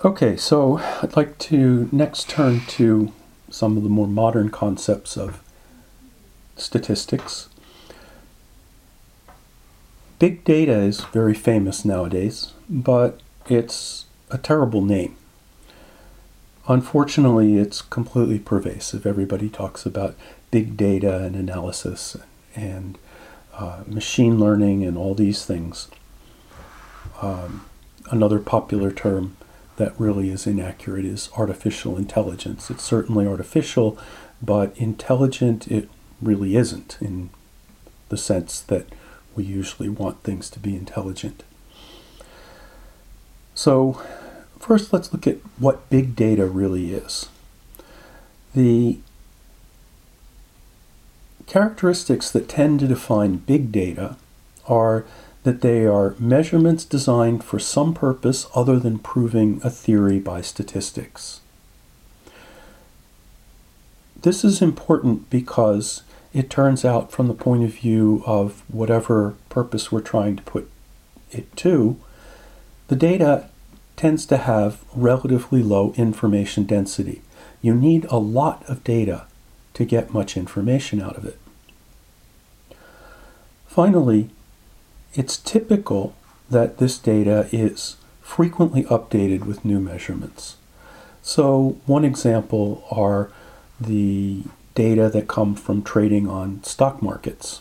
Okay, so I'd like to next turn to some of the more modern concepts of statistics. Big data is very famous nowadays, but it's a terrible name. Unfortunately, it's completely pervasive. Everybody talks about big data and analysis and machine learning and all these things. Another popular term that really is inaccurate is artificial intelligence. It's certainly artificial, but intelligent it really isn't in the sense that we usually want things to be intelligent. So first let's look at what big data really is. The characteristics that tend to define big data are that they are measurements designed for some purpose other than proving a theory by statistics. This is important because it turns out from the point of view of whatever purpose we're trying to put it to, the data tends to have relatively low information density. You need a lot of data to get much information out of it. Finally, it's typical that this data is frequently updated with new measurements. So one example are the data that come from trading on stock markets.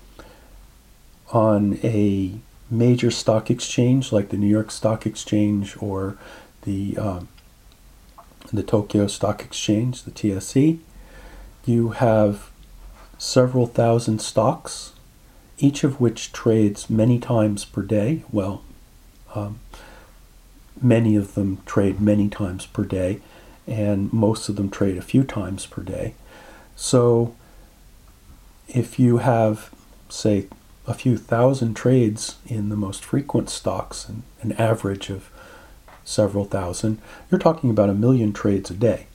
On a major stock exchange like the New York Stock Exchange or the Tokyo Stock Exchange, the TSE, you have several thousand stocks, each of which trades many times per day. Well, many of them trade many times per day, and most of them trade a few times per day. So if you have, say, a few thousand trades in the most frequent stocks, and an average of several thousand, you're talking about 1 million trades a day.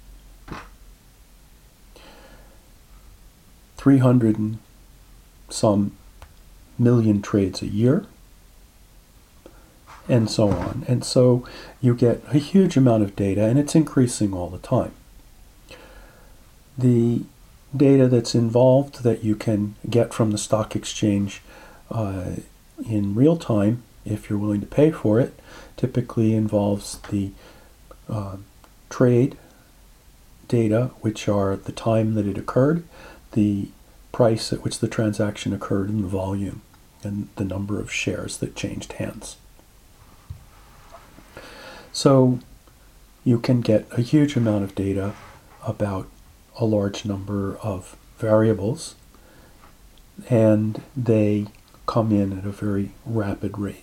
300 and some million trades a year, and so on. And so you get a huge amount of data, and it's increasing all the time. The data that's involved that you can get from the stock exchange in real time, if you're willing to pay for it, typically involves the trade data, which are the time that it occurred, the price at which the transaction occurred, and the volume, and the number of shares that changed hands. So you can get a huge amount of data about a large number of variables, and they come in at a very rapid rate.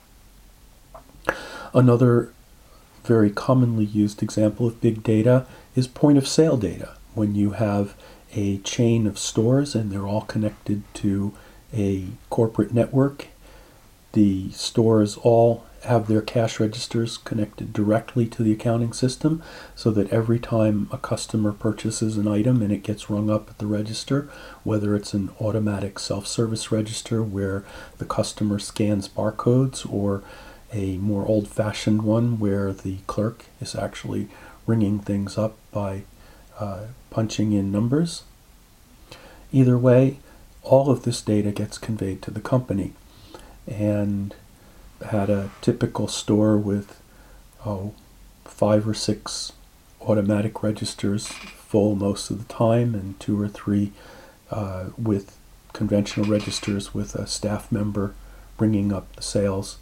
Another very commonly used example of big data is point of sale data. When you have a chain of stores and they're all connected to a corporate network, the stores all have their cash registers connected directly to the accounting system, so that every time a customer purchases an item and it gets rung up at the register, whether it's an automatic self-service register where the customer scans barcodes, or a more old-fashioned one where the clerk is actually ringing things up by punching in numbers. Either way, all of this data gets conveyed to the company. And had a typical store with 5 or 6 automatic registers full most of the time, and 2 or 3 with conventional registers with a staff member bringing up the sales.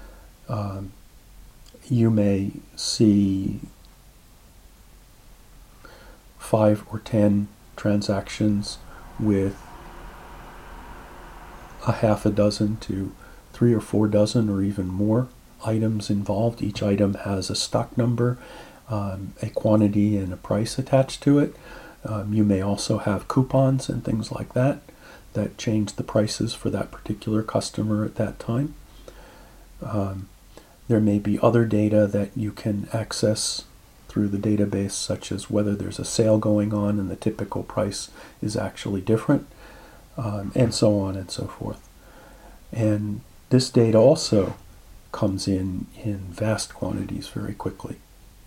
You may see 5 or 10 transactions with a half a dozen to 3 or 4 dozen or even more items involved. Each item has a stock number, a quantity, and a price attached to it. You may also have coupons and things like that that change the prices for that particular customer at that time. There may be other data that you can access through the database, such as whether there's a sale going on and the typical price is actually different, and so on and so forth. And this data also comes in vast quantities very quickly.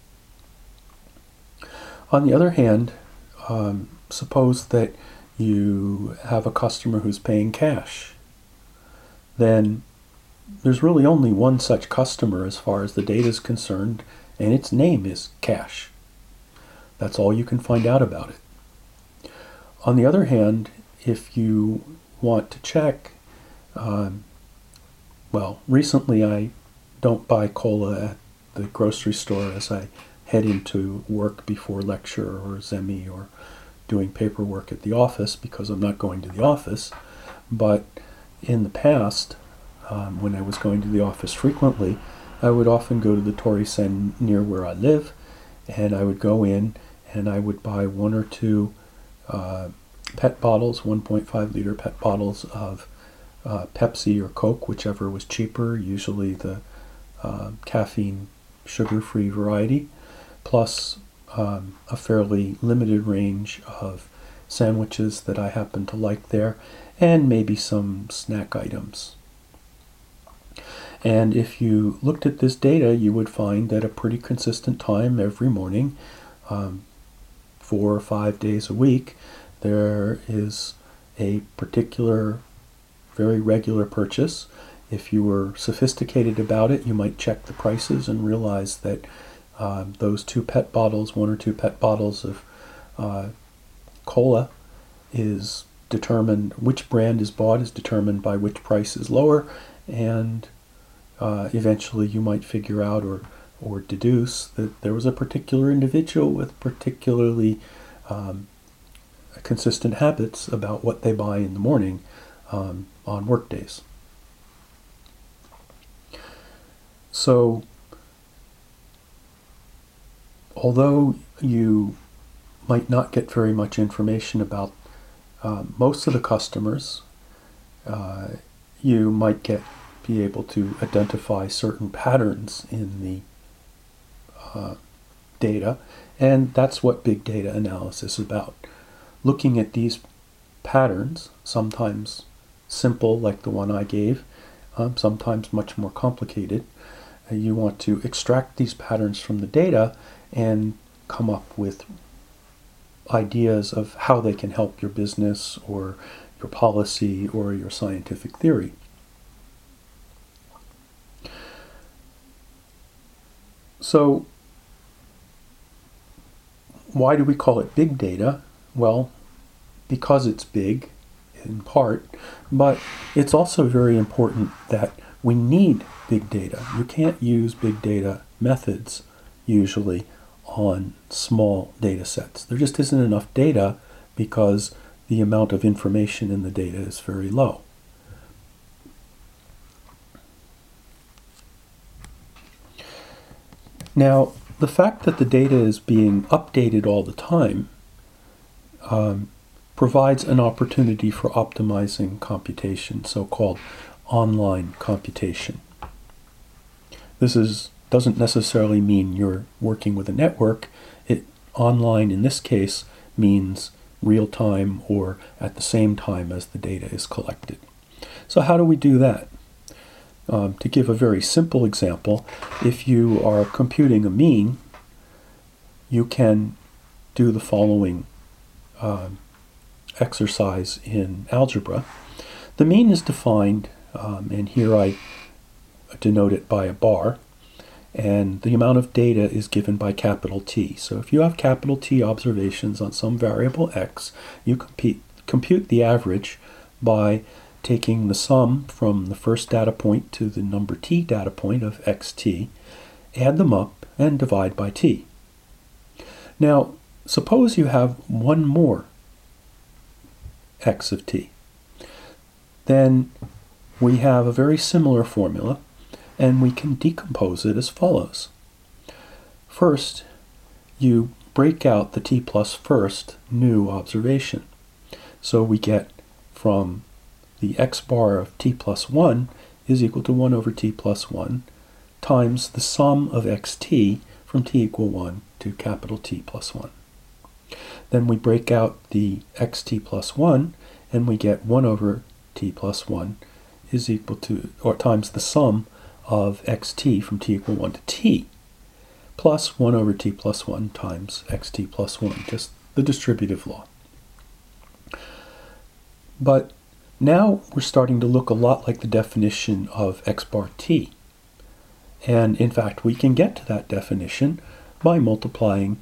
On the other hand, suppose that you have a customer who's paying cash. Then there's really only one such customer as far as the data is concerned, and its name is cash. That's all you can find out about it. On the other hand, if you want to check, recently I don't buy cola at the grocery store as I head into work before lecture or Zemi or doing paperwork at the office because I'm not going to the office. But in the past, when I was going to the office frequently, I would often go to the Tori-Sen near where I live, and I would go in and I would buy one or two PET bottles, 1.5 liter PET bottles of Pepsi or Coke, whichever was cheaper, usually the caffeine sugar-free variety, plus a fairly limited range of sandwiches that I happen to like there, and maybe some snack items. And if you looked at this data, you would find that a pretty consistent time every morning, 4 or 5 days a week, there is a particular, very regular purchase. If you were sophisticated about it, you might check the prices and realize that those one or two PET bottles of cola is determined, which brand is bought is determined by which price is lower, and eventually you might figure out or deduce that there was a particular individual with particularly consistent habits about what they buy in the morning on work days. So, although you might not get very much information about most of the customers, you might be able to identify certain patterns in the data, and that's what big data analysis is about. Looking at these patterns, sometimes simple like the one I gave, sometimes much more complicated. You want to extract these patterns from the data and come up with ideas of how they can help your business or your policy or your scientific theory. So, why do we call it big data? Well, because it's big, in part, but it's also very important that we need big data. You can't use big data methods usually on small data sets. There just isn't enough data because the amount of information in the data is very low. Now, the fact that the data is being updated all the time provides an opportunity for optimizing computation, so-called online computation. This doesn't necessarily mean you're working with a network. Online in this case means real time or at the same time as the data is collected. So how do we do that? To give a very simple example, if you are computing a mean, you can do the following exercise in algebra. The mean is defined, and here I denote it by a bar, and the amount of data is given by capital T. So if you have capital T observations on some variable x, you compute the average by taking the sum from the first data point to the number t data point of xt, add them up, and divide by t. Now, suppose you have one more x of t. Then we have a very similar formula, and we can decompose it as follows. First, you break out the t plus first new observation. So we get from the x bar of t plus 1 is equal to 1 over t plus 1 times the sum of xt from t equal 1 to capital T plus 1. Then we break out the xt plus 1 and we get 1 over t plus 1 is equal to, or times the sum of xt from t equal 1 to t. plus 1 over t plus 1 times xt plus 1, just the distributive law. But now we're starting to look a lot like the definition of x bar t. And in fact, we can get to that definition by multiplying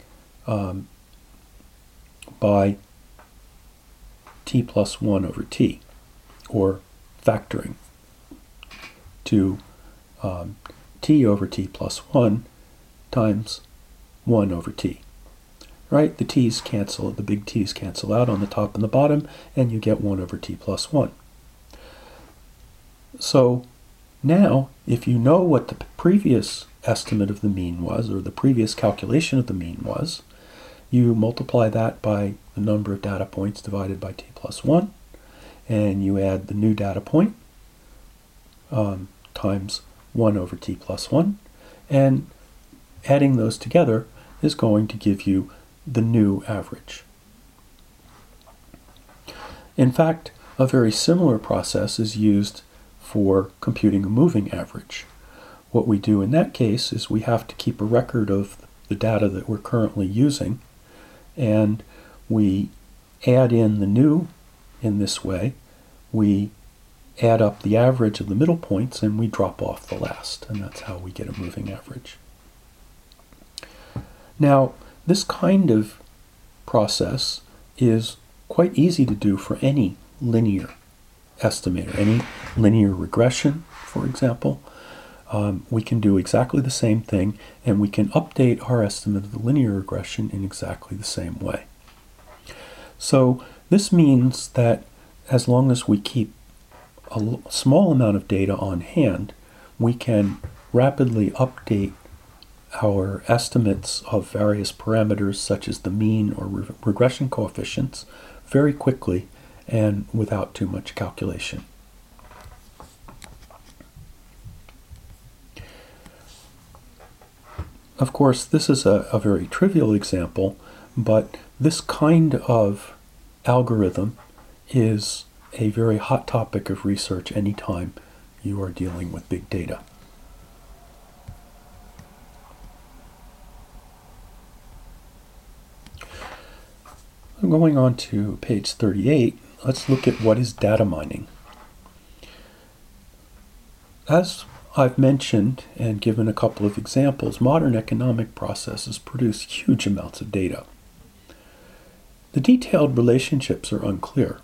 by t plus 1 over t, or factoring to t over t plus 1 times 1 over t. Right? The t's cancel, the big t's cancel out on the top and the bottom, and you get 1 over t plus 1. So now, if you know what the previous estimate of the mean was, or the previous calculation of the mean was, you multiply that by the number of data points divided by t plus 1, and you add the new data point times 1 over t plus 1, and adding those together is going to give you the new average. In fact, a very similar process is used for computing a moving average. What we do in that case is we have to keep a record of the data that we're currently using, and we add in the new in this way. We add up the average of the middle points and we drop off the last, and that's how we get a moving average. Now, this kind of process is quite easy to do for any linear estimator, any linear regression, for example. We can do exactly the same thing, and we can update our estimate of the linear regression in exactly the same way. So this means that as long as we keep a small amount of data on hand, we can rapidly update our estimates of various parameters such as the mean or regression coefficients very quickly and without too much calculation. Of course, this is a very trivial example, but this kind of algorithm is a very hot topic of research anytime you are dealing with big data. Going on to page 38, let's look at what is data mining. As I've mentioned and given a couple of examples, modern economic processes produce huge amounts of data. The detailed relationships are unclear.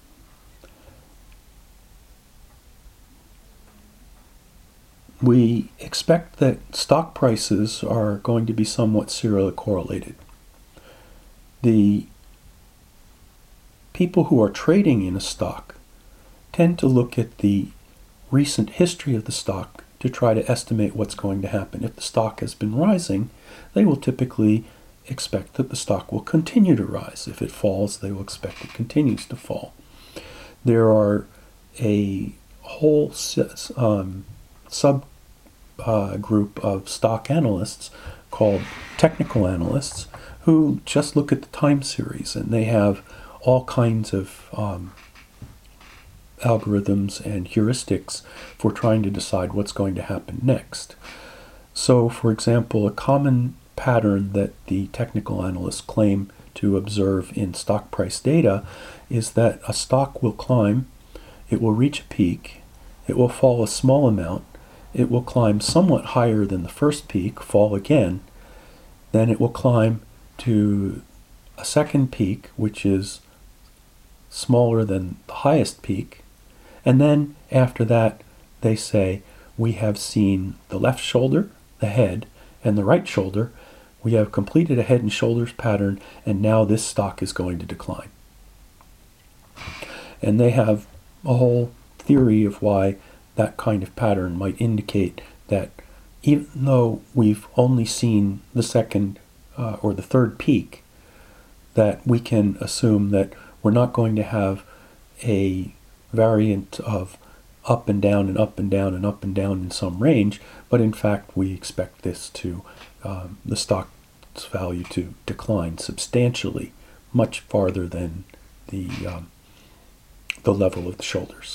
We expect that stock prices are going to be somewhat serially correlated. The people who are trading in a stock tend to look at the recent history of the stock to try to estimate what's going to happen. If the stock has been rising, they will typically expect that the stock will continue to rise. If it falls, they will expect it continues to fall. There are a whole subgroup of stock analysts called technical analysts who just look at the time series, and they have all kinds of algorithms and heuristics for trying to decide what's going to happen next. So, for example, a common pattern that the technical analysts claim to observe in stock price data is that a stock will climb, it will reach a peak, it will fall a small amount, it will climb somewhat higher than the first peak, fall again, then it will climb to a second peak, which is smaller than the highest peak, and then after that they say we have seen the left shoulder, the head, and the right shoulder. We have completed a head and shoulders pattern, and now this stock is going to decline. And they have a whole theory of why that kind of pattern might indicate that even though we've only seen the second or the third peak, that we can assume that we're not going to have a variant of up and down and up and down and up and down in some range, but in fact we expect this to, the stock's value to decline substantially, much farther than the level of the shoulders.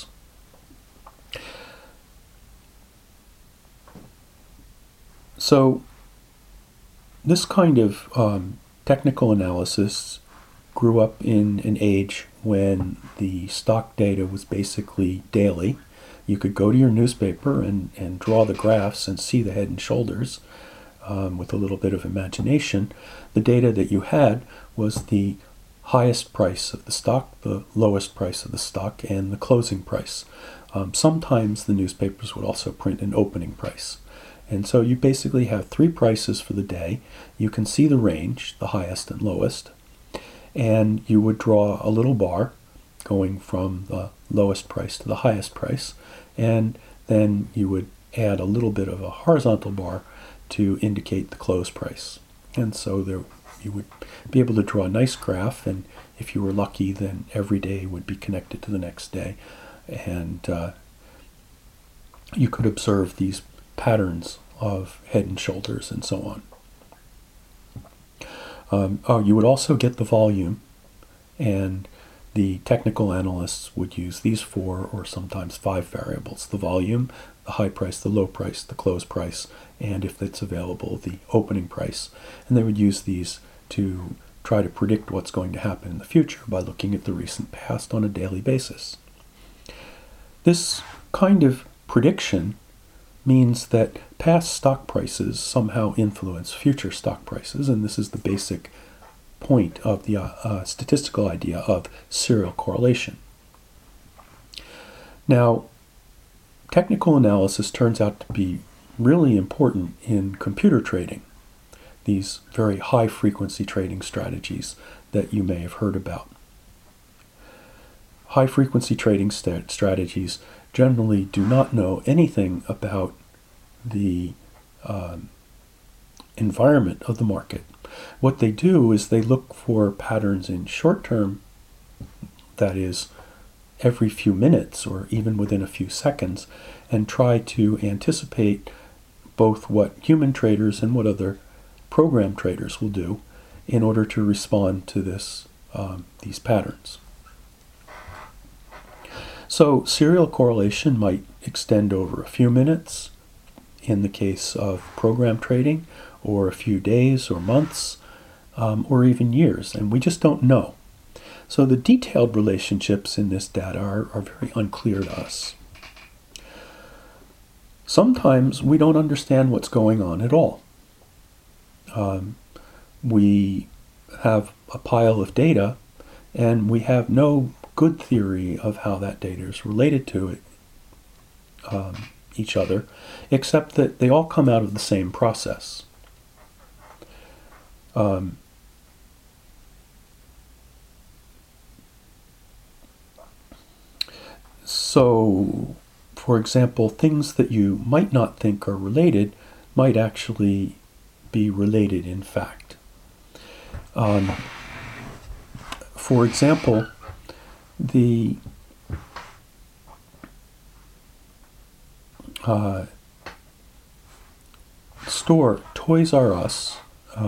So this kind of technical analysis grew up in an age when the stock data was basically daily. You could go to your newspaper and draw the graphs and see the head and shoulders with a little bit of imagination. The data that you had was the highest price of the stock, the lowest price of the stock, and the closing price. Sometimes the newspapers would also print an opening price. And so you basically have three prices for the day. You can see the range, the highest and lowest, and you would draw a little bar going from the lowest price to the highest price, and then you would add a little bit of a horizontal bar to indicate the close price. And so there you would be able to draw a nice graph, and if you were lucky, then every day would be connected to the next day. And you could observe these patterns of head and shoulders and so on. You would also get the volume, and the technical analysts would use these 4 or sometimes 5 variables: the volume, the high price, the low price, the close price, and if it's available, the opening price. And they would use these to try to predict what's going to happen in the future by looking at the recent past on a daily basis. This kind of prediction means that past stock prices somehow influence future stock prices, and this is the basic point of the statistical idea of serial correlation. Now, technical analysis turns out to be really important in computer trading, these very high-frequency trading strategies that you may have heard about. High-frequency trading strategies generally do not know anything about the environment of the market. What they do is they look for patterns in short term, that is, every few minutes or even within a few seconds, and try to anticipate both what human traders and what other program traders will do in order to respond to these patterns. So serial correlation might extend over a few minutes in the case of program trading, or a few days or months, or even years, and we just don't know. So the detailed relationships in this data are very unclear to us. Sometimes we don't understand what's going on at all. We have a pile of data, and we have no good theory of how that data is related to each other, except that they all come out of the same process. So, for example, things that you might not think are related might actually be related in fact. For example, the store Toys R Us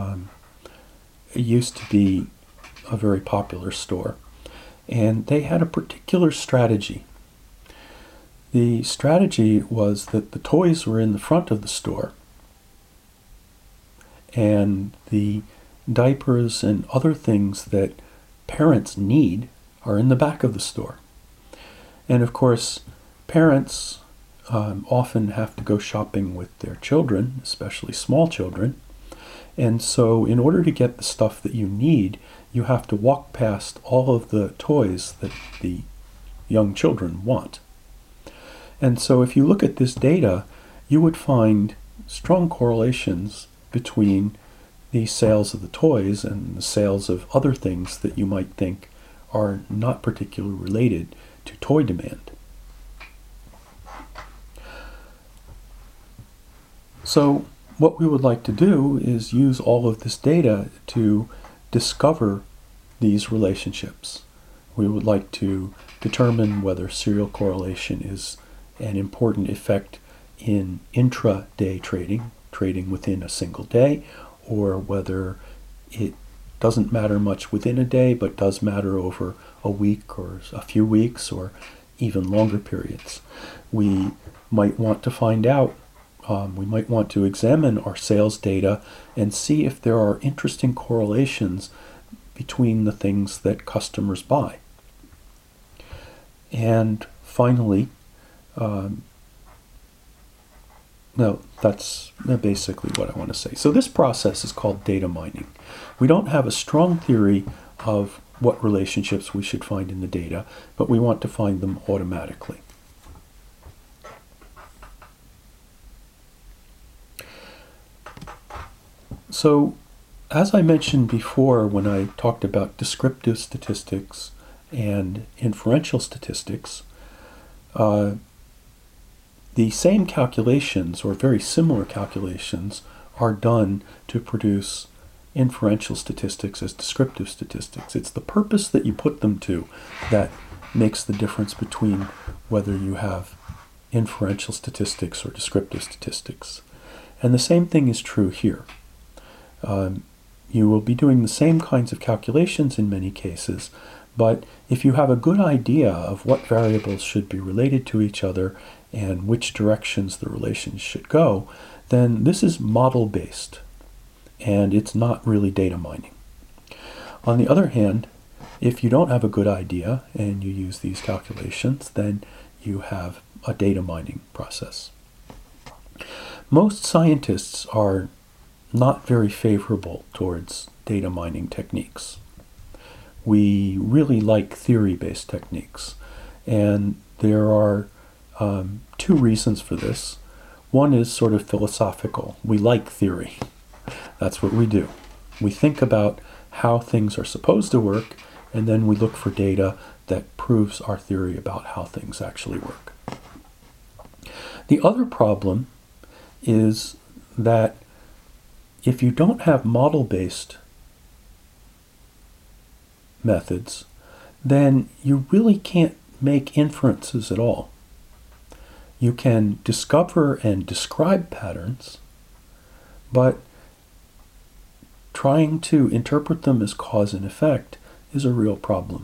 used to be a very popular store, and they had a particular strategy. The strategy was that the toys were in the front of the store, and the diapers and other things that parents need are in the back of the store. And of course, parents often have to go shopping with their children, especially small children. And so in order to get the stuff that you need, you have to walk past all of the toys that the young children want. And so if you look at this data, you would find strong correlations between the sales of the toys and the sales of other things that you might think are not particularly related to toy demand. So what we would like to do is use all of this data to discover these relationships. We would like to determine whether serial correlation is an important effect in intraday trading, trading within a single day, or whether it doesn't matter much within a day, but does matter over a week or a few weeks or even longer periods. We might want to find out We might want to examine our sales data and see if there are interesting correlations between the things that customers buy. And finally, no, that's basically what I want to say. So this process is called data mining. We don't have a strong theory of what relationships we should find in the data, but we want to find them automatically. So, as I mentioned before when I talked about descriptive statistics and inferential statistics, the same calculations, or very similar calculations, are done to produce inferential statistics as descriptive statistics. It's the purpose that you put them to that makes the difference between whether you have inferential statistics or descriptive statistics. And the same thing is true here. You will be doing the same kinds of calculations in many cases, but if you have a good idea of what variables should be related to each other and which directions the relations should go, then this is model-based, and it's not really data mining. On the other hand, if you don't have a good idea and you use these calculations, then you have a data mining process. Most scientists are not very favorable towards data mining techniques. We really like theory-based techniques, and there are two reasons for this. One is sort of philosophical. We like theory. That's what we do. We think about how things are supposed to work, and then we look for data that proves our theory about how things actually work. The other problem is that if you don't have model-based methods, then you really can't make inferences at all. You can discover and describe patterns, but trying to interpret them as cause and effect is a real problem.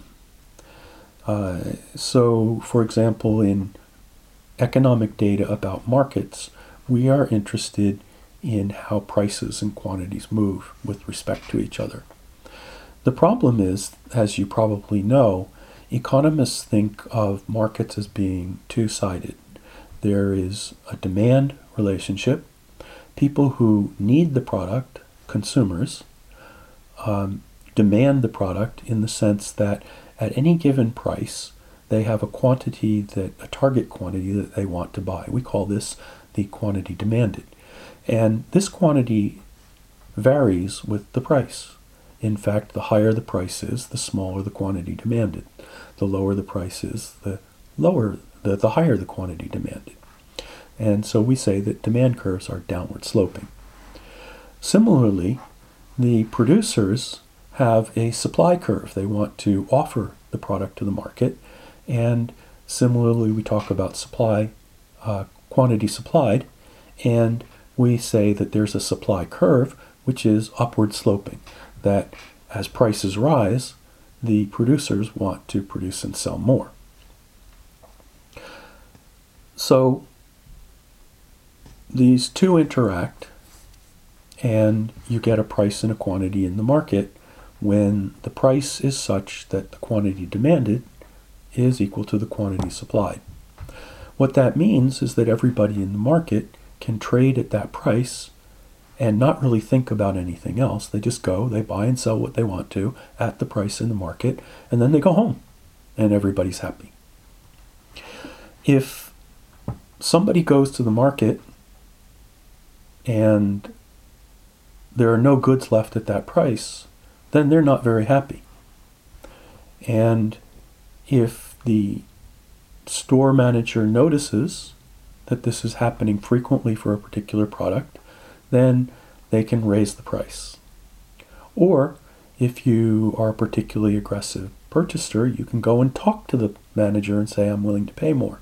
So, for example, in economic data about markets, we are interested in how prices and quantities move with respect to each other. The problem is, as you probably know, economists think of markets as being two-sided. There is a demand relationship. People who need the product, consumers, demand the product in the sense that at any given price, they have a target quantity that they want to buy. We call this the quantity demanded. And this quantity varies with the price. In fact, the higher the price is, the smaller the quantity demanded. The lower the price is, the higher the quantity demanded. And so we say that demand curves are downward sloping. Similarly, the producers have a supply curve. They want to offer the product to the market. And similarly, we talk about supply, quantity supplied, and we say that there's a supply curve which is upward sloping, that as prices rise, the producers want to produce and sell more. So these two interact, and you get a price and a quantity in the market when the price is such that the quantity demanded is equal to the quantity supplied. What that means is that everybody in the market can trade at that price and not really think about anything else. They just go, they buy and sell what they want to at the price in the market, and then they go home, and everybody's happy. If somebody goes to the market and there are no goods left at that price, then they're not very happy. And if the store manager notices that this is happening frequently for a particular product, then they can raise the price. Or if you are a particularly aggressive purchaser, you can go and talk to the manager and say, I'm willing to pay more.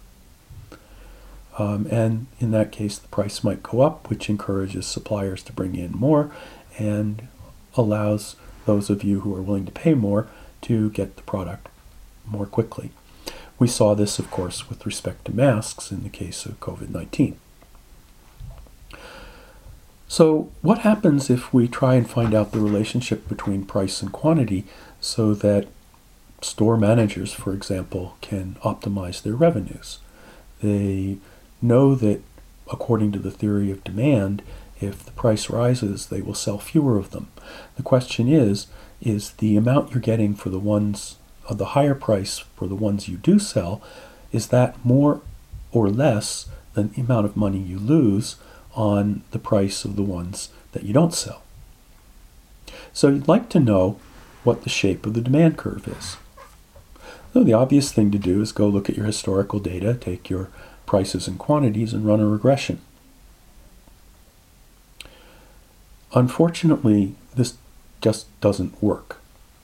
And in that case, the price might go up, which encourages suppliers to bring in more and allows those of you who are willing to pay more to get the product more quickly. We saw this, of course, with respect to masks in the case of COVID-19. So what happens if we try and find out the relationship between price and quantity so that store managers, for example, can optimize their revenues? They know that according to the theory of demand, if the price rises, they will sell fewer of them. The question is the amount you're getting for the ones of the higher price for the ones you do sell, is that more or less than the amount of money you lose on the price of the ones that you don't sell? So you'd like to know what the shape of the demand curve is. So the obvious thing to do is go look at your historical data, take your prices and quantities, and run a regression. Unfortunately, this just doesn't work.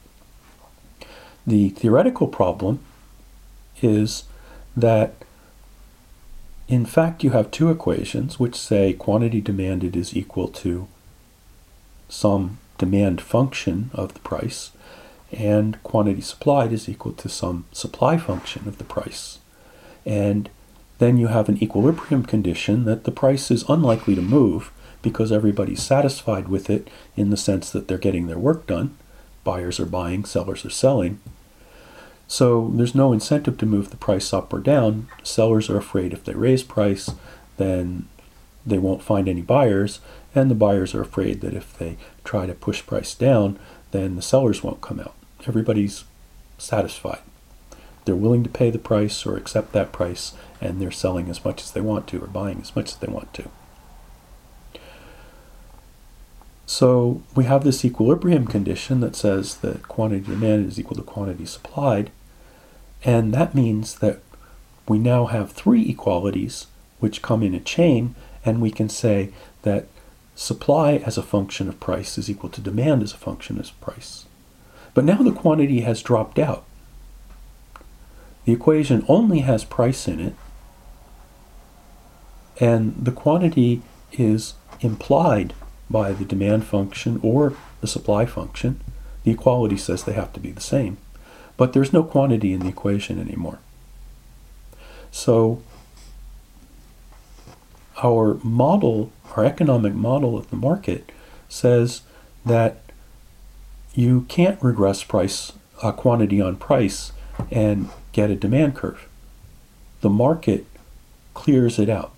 The theoretical problem is that in fact you have two equations which say quantity demanded is equal to some demand function of the price, and quantity supplied is equal to some supply function of the price. And then you have an equilibrium condition that the price is unlikely to move because everybody's satisfied with it in the sense that they're getting their work done. Buyers are buying, sellers are selling. So there's no incentive to move the price up or down. Sellers are afraid if they raise price, then they won't find any buyers, and the buyers are afraid that if they try to push price down, then the sellers won't come out. Everybody's satisfied. They're willing to pay the price or accept that price, and they're selling as much as they want to or buying as much as they want to. So we have this equilibrium condition that says that quantity demanded is equal to quantity supplied, and that means that we now have three equalities which come in a chain, and we can say that supply as a function of price is equal to demand as a function of price. But now the quantity has dropped out. The equation only has price in it, and the quantity is implied by the demand function or the supply function. The equality says they have to be the same, but there's no quantity in the equation anymore. So our model, our economic model of the market, says that you can't regress price, quantity on price, and get a demand curve. The market clears it out.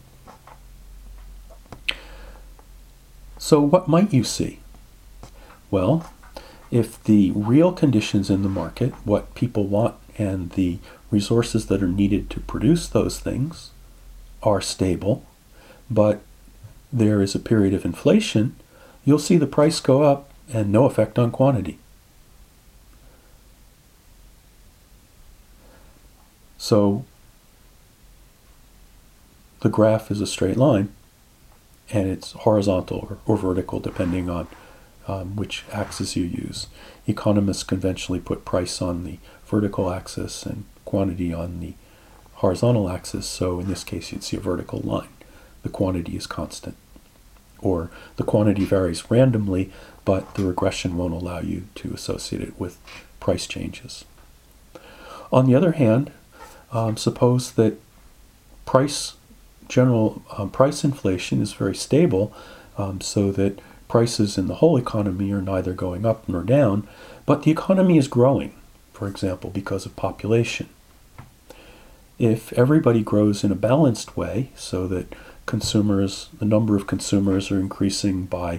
So what might you see? Well, if the real conditions in the market, what people want and the resources that are needed to produce those things, are stable, but there is a period of inflation, you'll see the price go up and no effect on quantity. So the graph is a straight line, and it's horizontal or vertical depending on which axis you use. Economists conventionally put price on the vertical axis and quantity on the horizontal axis, so in this case you'd see a vertical line. The quantity is constant. Or the quantity varies randomly, but the regression won't allow you to associate it with price changes. On the other hand, suppose that general price inflation is very stable, so that prices in the whole economy are neither going up nor down, but the economy is growing, for example, because of population. If everybody grows in a balanced way, so that the number of consumers are increasing by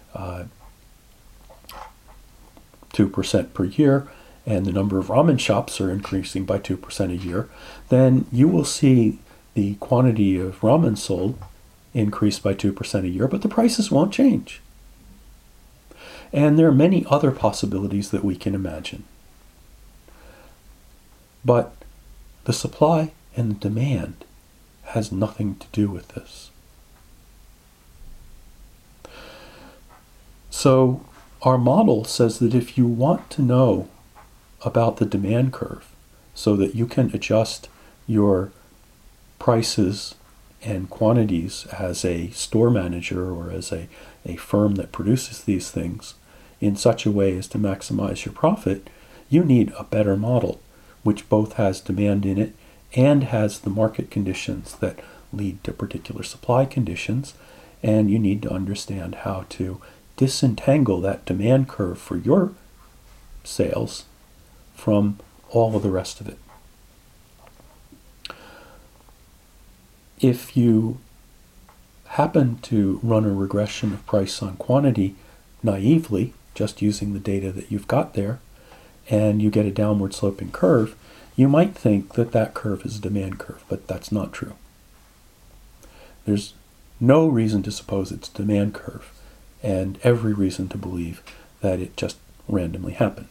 2% per year, and the number of ramen shops are increasing by 2% a year, then you will see the quantity of ramen sold increase by 2% a year, but the prices won't change. And there are many other possibilities that we can imagine. But the supply and the demand has nothing to do with this. So our model says that if you want to know about the demand curve so that you can adjust your prices and quantities as a store manager or as a firm that produces these things in such a way as to maximize your profit, you need a better model which both has demand in it and has the market conditions that lead to particular supply conditions, and you need to understand how to disentangle that demand curve for your sales from all of the rest of it. If you happen to run a regression of price on quantity naively, just using the data that you've got there, and you get a downward sloping curve, you might think that that curve is a demand curve, but that's not true. There's no reason to suppose it's a demand curve, and every reason to believe that it just randomly happened.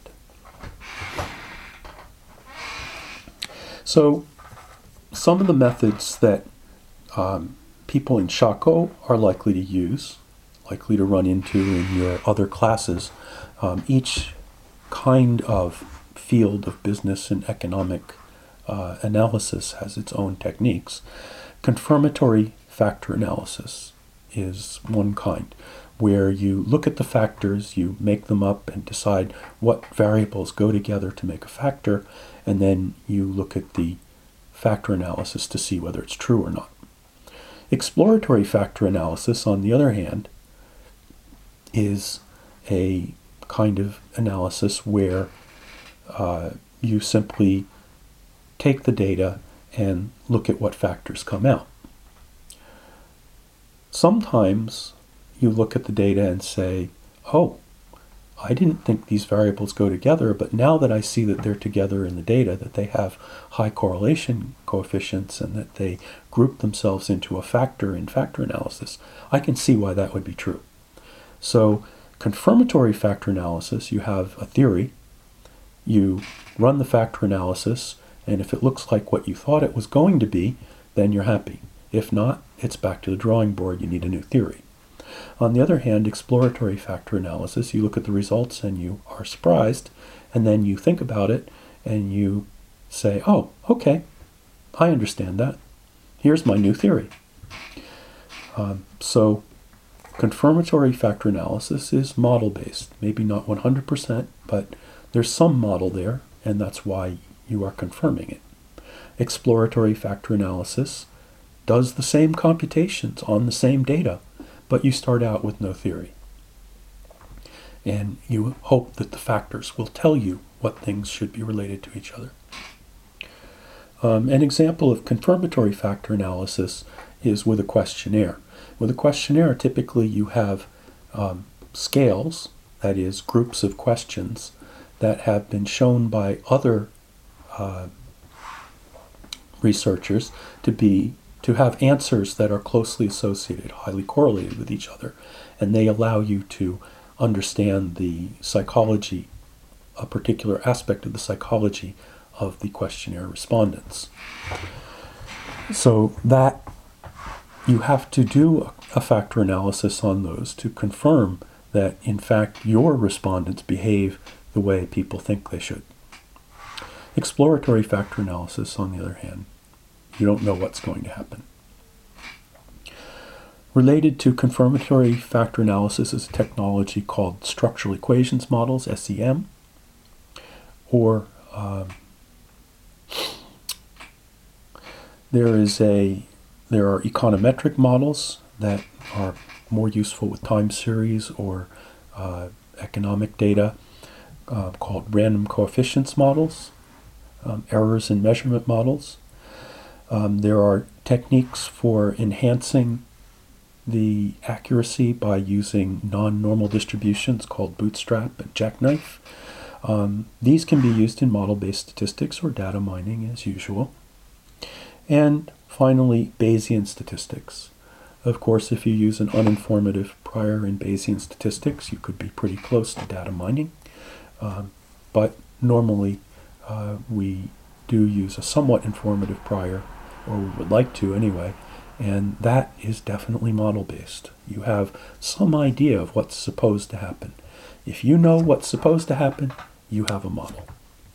So some of the methods that people in Shako are likely to use, likely to run into in your other classes, each kind of field of business and economic analysis has its own techniques. Confirmatory factor analysis is one kind, where you look at the factors, you make them up and decide what variables go together to make a factor, and then you look at the factor analysis to see whether it's true or not. Exploratory factor analysis, on the other hand, is a kind of analysis where you simply take the data and look at what factors come out. Sometimes you look at the data and say, oh, I didn't think these variables go together, but now that I see that they're together in the data, that they have high correlation coefficients and that they group themselves into a factor in factor analysis, I can see why that would be true. So confirmatory factor analysis, you have a theory, you run the factor analysis, and if it looks like what you thought it was going to be, then you're happy. If not, it's back to the drawing board, you need a new theory. On the other hand, exploratory factor analysis, you look at the results and you are surprised, and then you think about it and you say, oh, okay, I understand that. Here's my new theory. So confirmatory factor analysis is model-based, maybe not 100%, but there's some model there, and that's why you are confirming it. Exploratory factor analysis does the same computations on the same data, but you start out with no theory. And you hope that the factors will tell you what things should be related to each other. An example of confirmatory factor analysis is with a questionnaire. With a questionnaire, typically you have scales, that is, groups of questions that have been shown by other researchers to have answers that are closely associated, highly correlated with each other, and they allow you to understand the psychology, a particular aspect of the psychology of the questionnaire respondents. So that you have to do a factor analysis on those to confirm that, in fact, your respondents behave the way people think they should. Exploratory factor analysis, on the other hand, you don't know what's going to happen. Related to confirmatory factor analysis is a technology called structural equations models, SEM, or there are econometric models that are more useful with time series or economic data, called random coefficients models, errors in measurement models. There are techniques for enhancing the accuracy by using non-normal distributions called bootstrap and jackknife. These can be used in model-based statistics or data mining as usual. And finally, Bayesian statistics. Of course, if you use an uninformative prior in Bayesian statistics, you could be pretty close to data mining. But normally, we do use a somewhat informative prior, or we would like to anyway, and that is definitely model-based. You have some idea of what's supposed to happen. If you know what's supposed to happen, you have a model.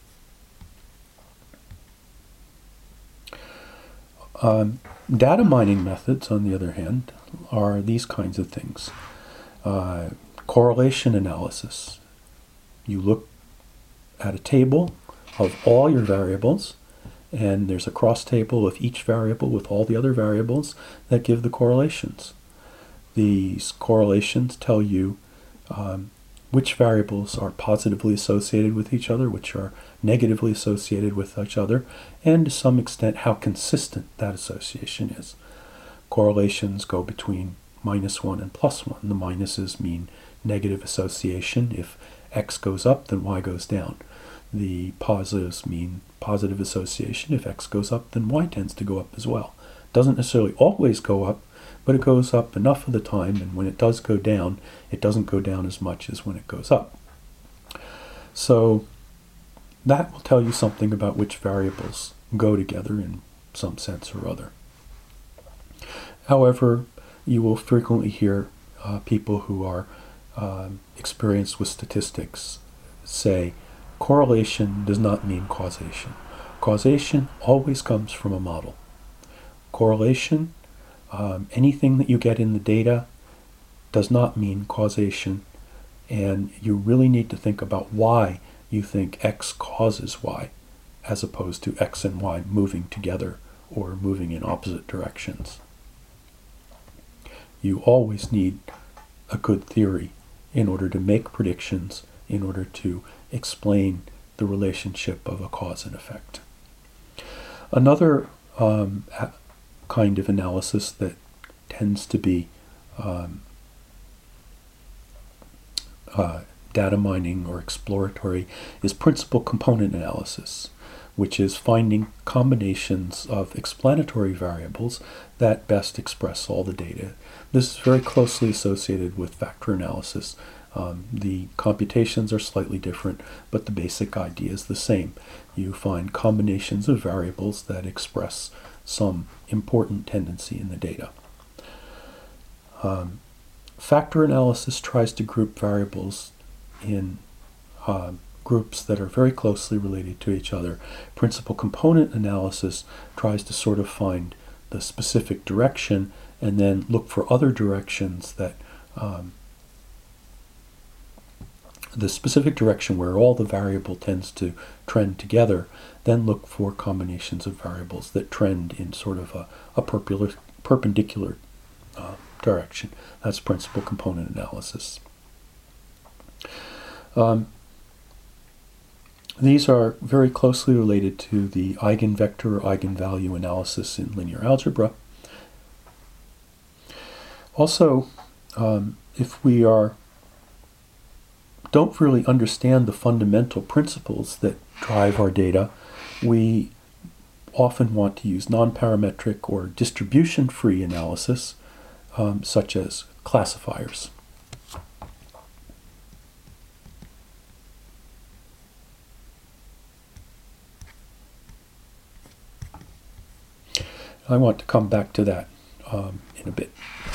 Data mining methods, on the other hand, are these kinds of things. Correlation analysis. You look at a table of all your variables, and there's a cross table of each variable with all the other variables that give the correlations. These correlations tell you which variables are positively associated with each other, which are negatively associated with each other, and to some extent how consistent that association is. Correlations go between -1 and +1. The minuses mean negative association. If x goes up, then y goes down. The positives mean positive association. If x goes up, then y tends to go up as well. Doesn't necessarily always go up, but it goes up enough of the time, and when it does go down, it doesn't go down as much as when it goes up. So that will tell you something about which variables go together in some sense or other. However, you will frequently hear people who are experienced with statistics say correlation does not mean causation. Causation always comes from a model. Correlation, anything that you get in the data, does not mean causation, and you really need to think about why you think X causes Y, as opposed to X and Y moving together or moving in opposite directions. You always need a good theory in order to make predictions, in order to explain the relationship of a cause and effect. Another kind of analysis that tends to be data mining or exploratory is principal component analysis, which is finding combinations of explanatory variables that best express all the data. This is very closely associated with factor analysis. The computations are slightly different, but the basic idea is the same. You find combinations of variables that express some important tendency in the data. Factor analysis tries to group variables in groups that are very closely related to each other. Principal component analysis tries to sort of find the specific direction and then look for other directions that the specific direction where all the variable tends to trend together, then look for combinations of variables that trend in sort of a perpendicular direction. That's principal component analysis. These are very closely related to the eigenvector or eigenvalue analysis in linear algebra. Also, if we don't really understand the fundamental principles that drive our data, we often want to use non-parametric or distribution-free analysis, such as classifiers. I want to come back to that in a bit.